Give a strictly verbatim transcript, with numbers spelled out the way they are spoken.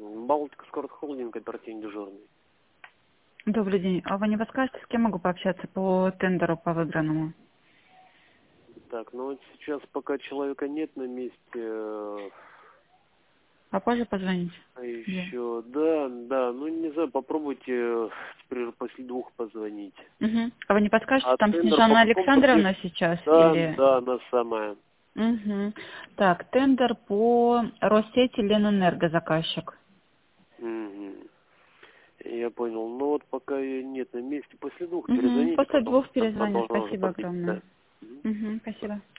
Балтика Скорт Холдинг, оперативный дежурный. Добрый день. А вы не подскажете, с кем могу пообщаться по тендеру по выигранному? Так, ну вот сейчас пока человека нет на месте, э, А позже позвоните? а Да. еще, да, да, ну не знаю, попробуйте э, теперь уже после двух позвонить. Угу. А вы не подскажете, А там тендер по Снежана какому-то объекту? Александровна сейчас Да, или... да, она самая. Угу. Так, тендер по Россети Ленэнерго заказчик. Мгм. Я понял. Ну вот пока ее нет на месте, после двух Угу. перезвоните, После потом двух она перезвоню. должна уже Спасибо подъехать. огромное. Да. Мгм. Угу. Спасибо.